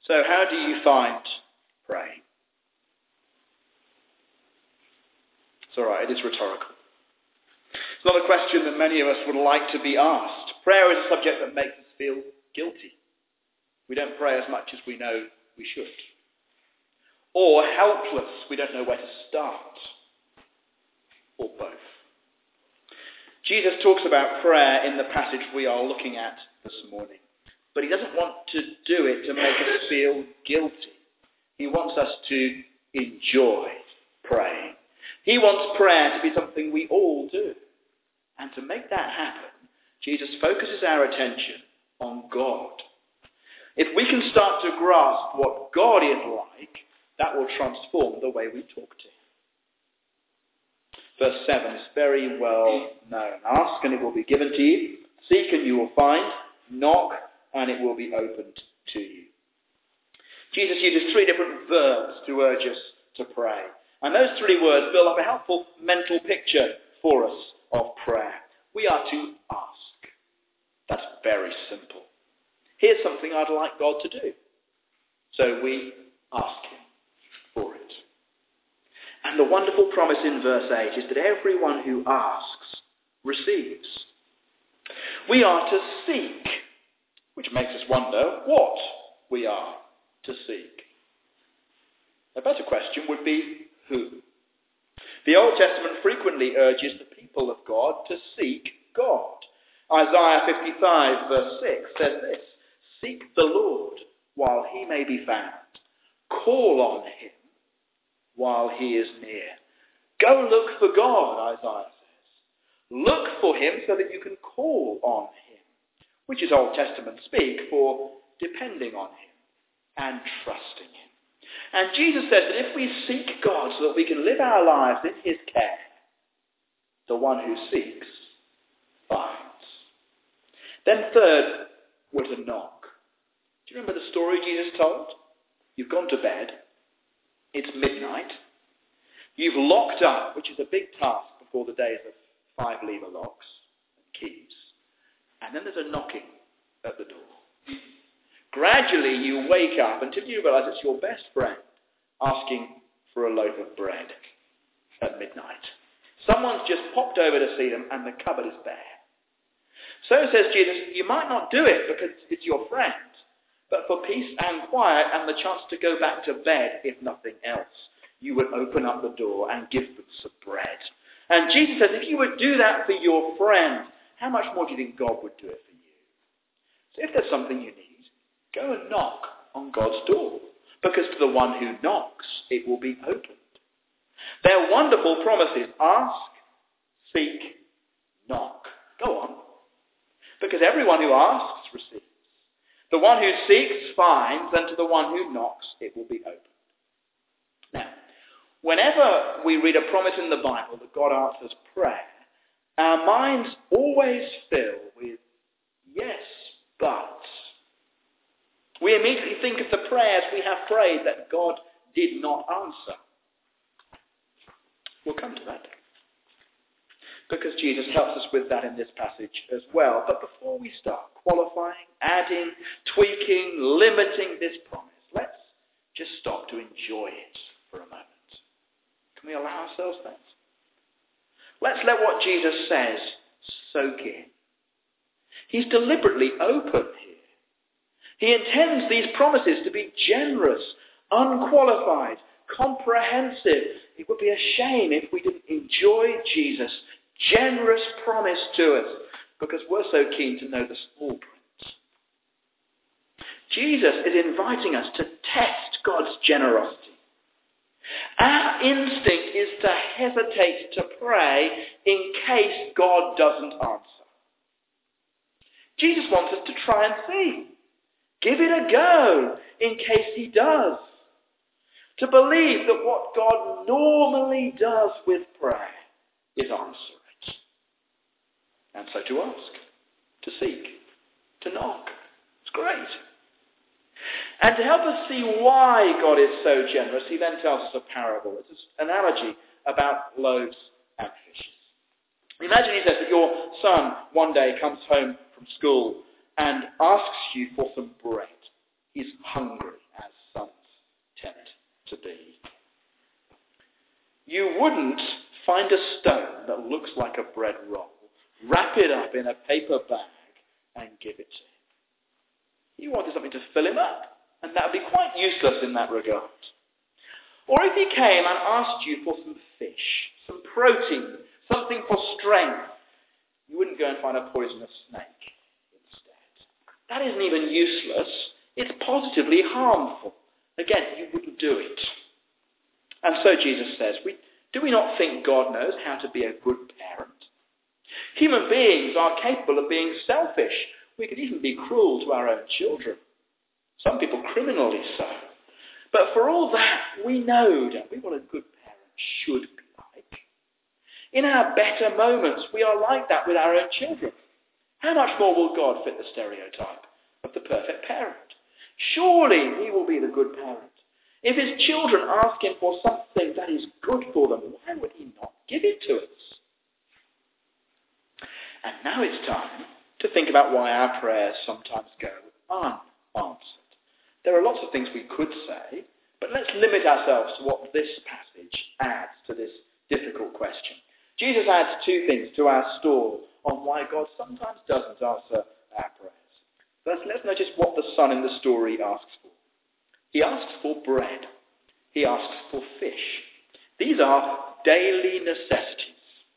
So how do you find praying? It's all right, it is rhetorical. It's not a question that many of us would like to be asked. Prayer is a subject that makes us feel guilty. We don't pray as much as we know we should. Or helpless, we don't know where to start. Or both. Jesus talks about prayer in the passage we are looking at this morning. But he doesn't want to do it to make us feel guilty. He wants us to enjoy praying. He wants prayer to be something we all do. And to make that happen, Jesus focuses our attention on God. If we can start to grasp what God is like, that will transform the way we talk to him. Verse 7 is very well known. Ask and it will be given to you. Seek and you will find. Knock and it will be opened to you. Jesus uses 3 different verbs to urge us to pray. And those 3 words build up a helpful mental picture for us of prayer. We are to ask. That's very simple. Here's something I'd like God to do. So we ask him for it. And the wonderful promise in verse 8 is that everyone who asks receives. We are to seek, which makes us wonder what we are to seek. A better question would be who? The Old Testament frequently urges the people of God to seek God. Isaiah 55 verse 6 says this, "Seek the Lord while he may be found. Call on him while he is near." Go look for God, Isaiah says. Look for him so that you can call on him, which is Old Testament speak for depending on him and trusting him. And Jesus says that if we seek God so that we can live our lives in his care, the one who seeks finds. Then third, we're to knock. Do you remember the story Jesus told? You've gone to bed. It's midnight. You've locked up, which is a big task before the days of 5-lever locks and keys. And then there's a knocking at the door. Gradually you wake up until you realise it's your best friend asking for a loaf of bread at midnight. Someone's just popped over to see them and the cupboard is bare. So says Jesus, you might not do it because it's your friend, but for peace and quiet and the chance to go back to bed, if nothing else, you would open up the door and give them some bread. And Jesus says, if you would do that for your friend, how much more do you think God would do it for you? So if there's something you need, go and knock on God's door, because to the one who knocks, it will be opened. They're wonderful promises. Ask, seek, knock. Go on. Because everyone who asks receives. The one who seeks finds, and to the one who knocks, it will be opened. Now, whenever we read a promise in the Bible that God answers prayer, our minds always fill with yes, but. We immediately think of the prayers we have prayed that God did not answer. We'll come to that. Because Jesus helps us with that in this passage as well. But before we start qualifying, adding, tweaking, limiting this promise, let's just stop to enjoy it for a moment. Can we allow ourselves that? Let's let what Jesus says soak in. He's deliberately open here. He intends these promises to be generous, unqualified, comprehensive. It would be a shame if we didn't enjoy Jesus' generous promise to us because we're so keen to know the small print. Jesus is inviting us to test God's generosity. Our instinct is to hesitate to pray in case God doesn't answer. Jesus wants us to try and see. Give it a go in case he does. To believe that what God normally does with prayer is answer it. And so to ask, to seek, to knock. It's great. And to help us see why God is so generous, he then tells us a parable. It's an analogy about loaves and fishes. Imagine, he says, that your son one day comes home from school and asks you for some bread. He's hungry and You wouldn't find a stone that looks like a bread roll, wrap it up in a paper bag, and give it to him. You wanted something to fill him up, and that would be quite useless in that regard. Or if he came and asked you for some fish, some protein, something for strength, you wouldn't go and find a poisonous snake instead. That isn't even useless. It's positively harmful. Again, you wouldn't do it. And so Jesus says, do we not think God knows how to be a good parent? Human beings are capable of being selfish. We can even be cruel to our own children. Some people criminally so. But for all that, we know, don't we, what a good parent should be like. In our better moments, we are like that with our own children. How much more will God fit the stereotype of the perfect parent? Surely he will be the good parent. If his children ask him for something that is good for them, why would he not give it to us? And now it's time to think about why our prayers sometimes go unanswered. There are lots of things we could say, but let's limit ourselves to what this passage adds to this difficult question. Jesus adds two things to our story on why God sometimes doesn't answer our prayers. First, let's notice what the son in the story asks for. He asks for bread. He asks for fish. These are daily necessities.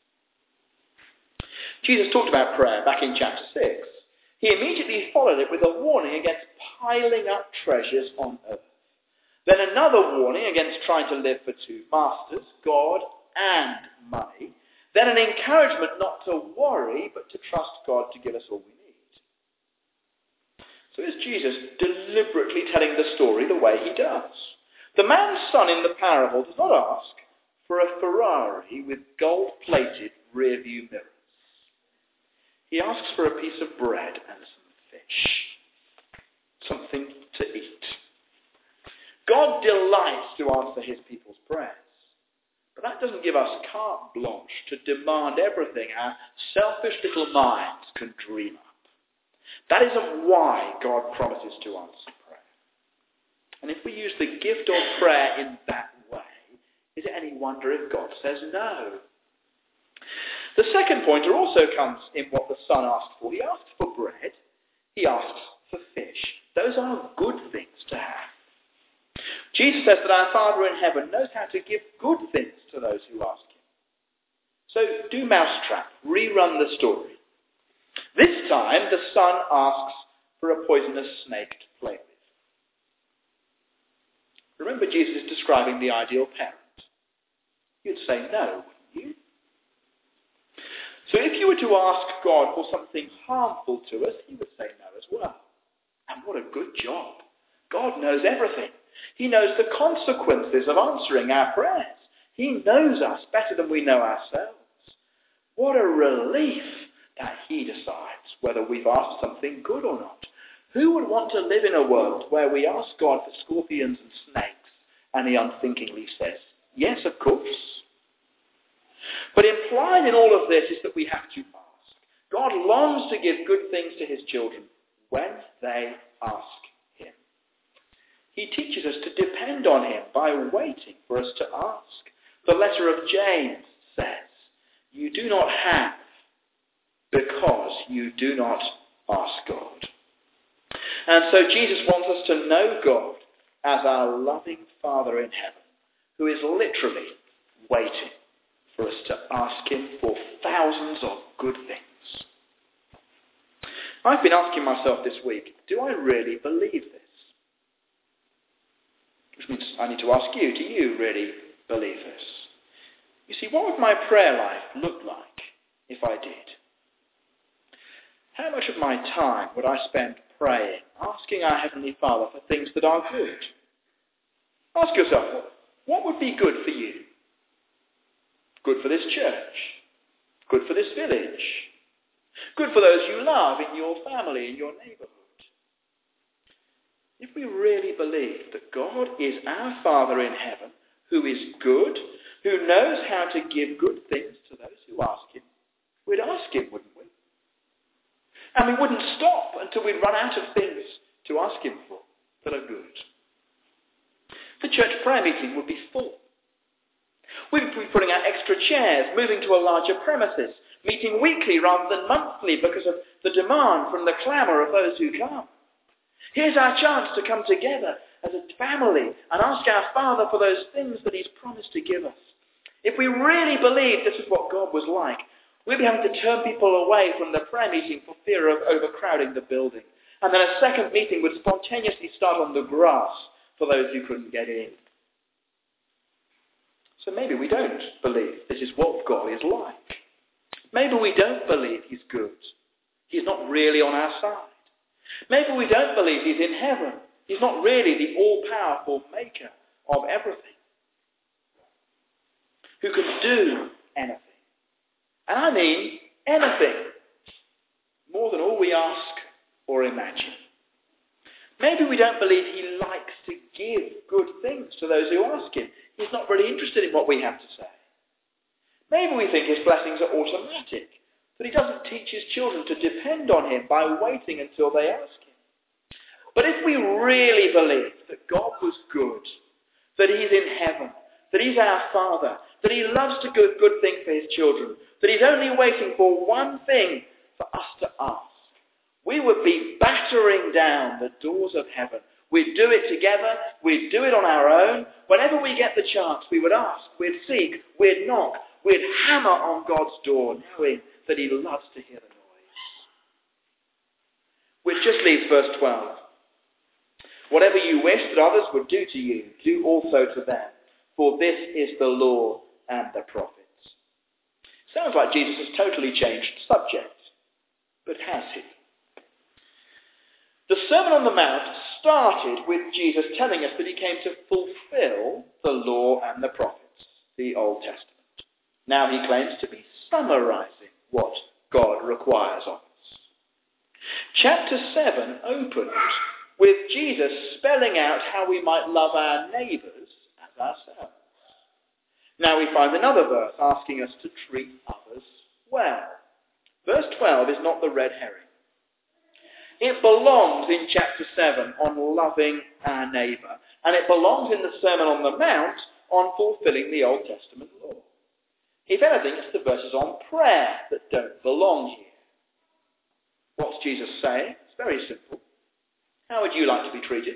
Jesus talked about prayer back in chapter 6. He immediately followed it with a warning against piling up treasures on earth. Then another warning against trying to live for two masters, God and money. Then an encouragement not to worry, but to trust God to give us all we need. So is Jesus deliberately telling the story the way he does? The man's son in the parable does not ask for a Ferrari with gold-plated rear-view mirrors. He asks for a piece of bread and some fish, something to eat. God delights to answer his people's prayers, but that doesn't give us carte blanche to demand everything our selfish little minds can dream up. That isn't why God promises to answer prayer. And if we use the gift of prayer in that way, is it any wonder if God says no? The second pointer also comes in what the son asked for. He asks for bread. He asks for fish. Those are good things to have. Jesus says that our Father in heaven knows how to give good things to those who ask him. So do Mousetrap. Rerun the story. This time the son asks for a poisonous snake to play with. Remember, Jesus is describing the ideal parent. You'd say no, wouldn't you? So if you were to ask God for something harmful to us, he would say no as well. And what a good job. God knows everything. He knows the consequences of answering our prayers. He knows us better than we know ourselves. What a relief that he decides whether we've asked something good or not. Who would want to live in a world where we ask God for scorpions and snakes and he unthinkingly says, yes, of course? But implied in all of this is that we have to ask. God longs to give good things to his children when they ask him. He teaches us to depend on him by waiting for us to ask. The letter of James says, you do not have because you do not ask God. And so Jesus wants us to know God as our loving Father in heaven, who is literally waiting for us to ask him for thousands of good things. I've been asking myself this week, do I really believe this? Which means I need to ask you, do you really believe this? You see, what would my prayer life look like if I did? How much of my time would I spend praying, asking our Heavenly Father for things that are good? Ask yourself, what would be good for you? Good for this church. Good for this village. Good for those you love in your family, in your neighbourhood. If we really believe that God is our Father in heaven, who is good, who knows how to give good things to those who ask him, we'd ask him, wouldn't we? And we wouldn't stop until we'd run out of things to ask him for that are good. The church prayer meeting would be full. We'd be putting out extra chairs, moving to a larger premises, meeting weekly rather than monthly because of the demand from the clamour of those who come. Here's our chance to come together as a family and ask our Father for those things that he's promised to give us. If we really believed this is what God was like, we'd be having to turn people away from the prayer meeting for fear of overcrowding the building. And then a second meeting would spontaneously start on the grass for those who couldn't get in. So maybe we don't believe this is what God is like. Maybe we don't believe he's good. He's not really on our side. Maybe we don't believe he's in heaven. He's not really the all-powerful maker of everything, who can do anything. And I mean anything, more than all we ask or imagine. Maybe we don't believe he likes to give good things to those who ask him. He's not really interested in what we have to say. Maybe we think his blessings are automatic, that he doesn't teach his children to depend on him by waiting until they ask him. But if we really believe that God was good, that he's in heaven, that he's our Father, that he loves to do good things for his children, that he's only waiting for one thing for us to ask, we would be battering down the doors of heaven. We'd do it together. We'd do it on our own. Whenever we get the chance, we would ask, we'd seek, we'd knock, we'd hammer on God's door, knowing that he loves to hear the noise. Which just leaves verse 12. Whatever you wish that others would do to you, do also to them, for this is the law and the prophets. Sounds like Jesus has totally changed subject, but has he? The Sermon on the Mount started with Jesus telling us that he came to fulfill the law and the prophets, the Old Testament. Now he claims to be summarizing what God requires of us. Chapter 7 opens with Jesus spelling out how we might love our neighbours as ourselves. Now we find another verse asking us to treat others well. Verse 12 is not the red herring. It belongs in chapter 7 on loving our neighbour, and it belongs in the Sermon on the Mount on fulfilling the Old Testament law. If anything, it's the verses on prayer that don't belong here. What's Jesus saying? It's very simple. How would you like to be treated?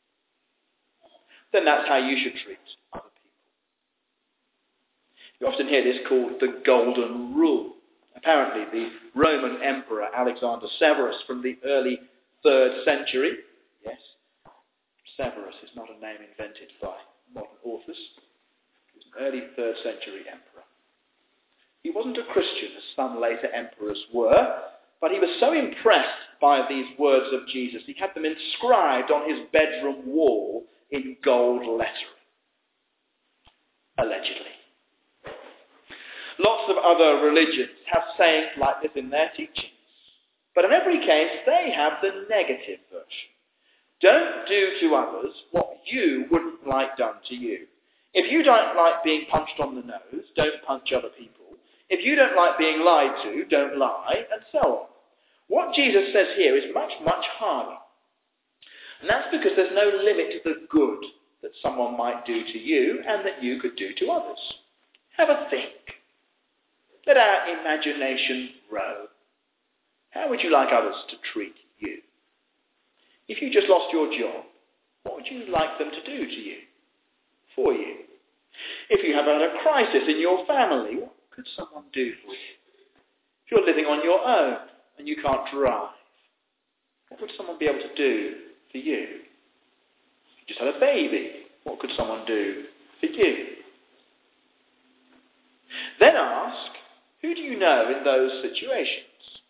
Then that's how you should treat other people. You often hear this called the Golden Rule. Apparently the Roman Emperor Alexander Severus from the early 3rd century, yes, Severus is not a name invented by modern authors, he was an early 3rd century emperor. He wasn't a Christian as some later emperors were, but he was so impressed by these words of Jesus, he had them inscribed on his bedroom wall in gold lettering. Allegedly. Lots of other religions have sayings like this in their teachings. But in every case, they have the negative version. Don't do to others what you wouldn't like done to you. If you don't like being punched on the nose, don't punch other people. If you don't like being lied to, don't lie, and so on. What Jesus says here is much, much harder. And that's because there's no limit to the good that someone might do to you and that you could do to others. Have a think. Let our imagination roam. How would you like others to treat you? If you just lost your job, what would you like them to do to you? For you? If you have had a crisis in your family, what could someone do for you? If you're living on your own and you can't drive, what would someone be able to do for you? If you just had a baby, what could someone do for you? Then ask, who do you know in those situations?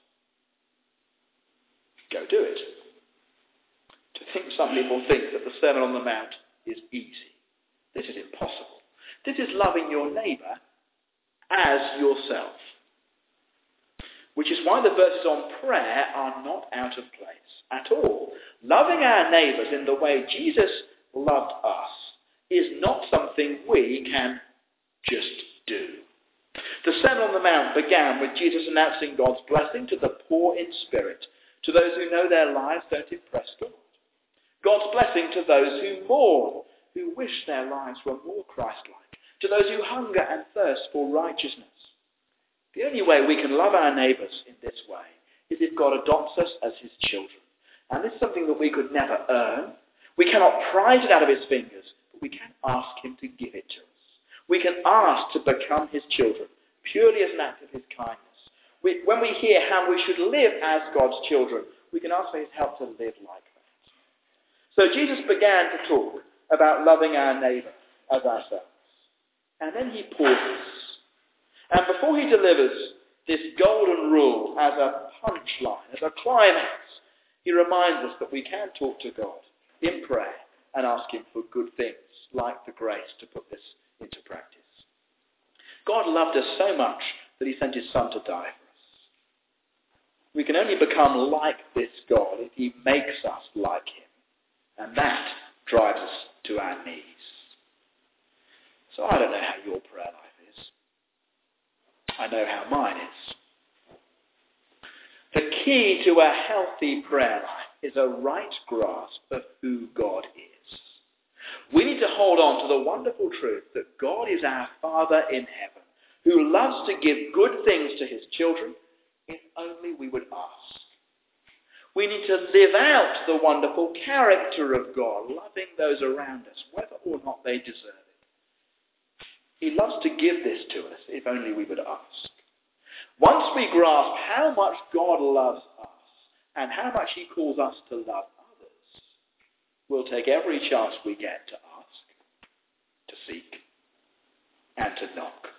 Go do it. To think some people think that the Sermon on the Mount is easy. This is impossible. This is loving your neighbour as yourself. Which is why the verses on prayer are not out of place at all. Loving our neighbours in the way Jesus loved us is not something we can just do. The Sermon on the Mount began with Jesus announcing God's blessing to the poor in spirit, to those who know their lives don't impress God. God's blessing to those who mourn, who wish their lives were more Christ-like. to those who hunger and thirst for righteousness. The only way we can love our neighbours in this way is if God adopts us as his children. And this is something that we could never earn. We cannot prize it out of his fingers, but we can ask him to give it to us. We can ask to become his children, purely as an act of his kindness. When we hear how we should live as God's children, we can ask for his help to live like that. So Jesus began to talk about loving our neighbour as ourselves. And then he pauses. And before he delivers this golden rule as a punchline, as a climax, he reminds us that we can talk to God in prayer and ask him for good things, like the grace to put this into practice. God loved us so much that he sent his Son to die for us. We can only become like this God if he makes us like him. And that drives us to our knees. So I don't know how your prayer life is. I know how mine is. The key to a healthy prayer life is a right grasp of who God is. We need to hold on to the wonderful truth that God is our Father in heaven, who loves to give good things to his children if only we would ask. We need to live out the wonderful character of God, loving those around us, whether or not they deserve it. He loves to give this to us if only we would ask. Once we grasp how much God loves us and how much he calls us to love others, we'll take every chance we get to ask, to seek, and to knock.